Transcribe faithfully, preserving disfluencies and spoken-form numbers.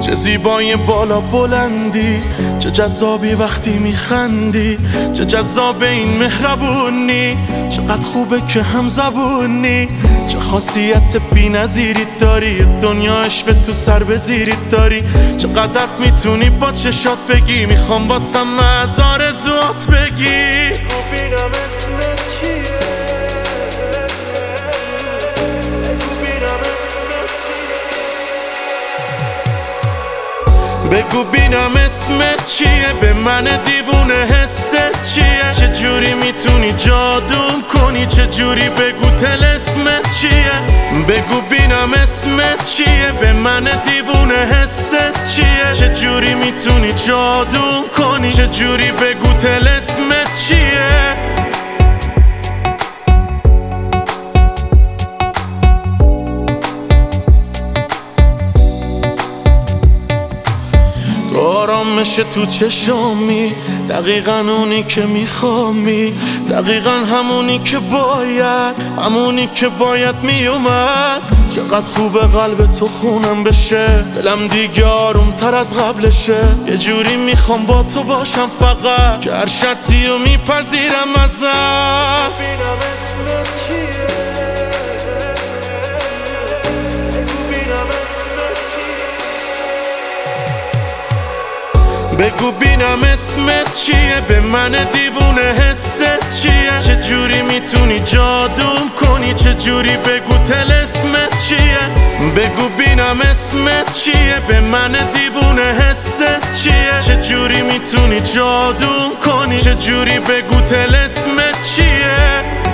چه زیبای بالا بلندی، چه جذابی وقتی میخندی، چه جذاب این مهربونی، چقدر خوبه که هم زبونی، چه خاصیت بی نظیری داری، دنیا عشق تو سر بزیری داری، چقدر میتونی با چشات بگی، میخوام واسم از آرزوات بگی. بگو بینم اسمت چیه، به من دیوونه حست چیه، چه جوری میتونی جادوم کنی، چه جوری بگو طلسمت چیه. بگو بینم اسمت چیه، به من دیوونه حست چیه، چه جوری میتونی جادوم کنی، چه جوری بگو طلسمت چیه. تو آرامش تو چشامی، دقیقا اونی که میخوامی، دقیقا همونی که باید، همونی که باید میومد. چقدر خوبه قلب تو خونم بشه، دلم دیگه آروم تر از قبلشه. یه جوری میخوام با تو باشم فقط، که هر شرطی رو میپذیرم ازت. بگو بینم اسمت چیه، به من دیوونه حست چیه، چه جوری میتونی جادوم کنی، چه جوری بگو طلسمت چیه. بگو بینم اسمت چیه، به من دیوونه حست چیه، چه جوری میتونی جادوم کنی، چه جوری بگو طلسمت چیه.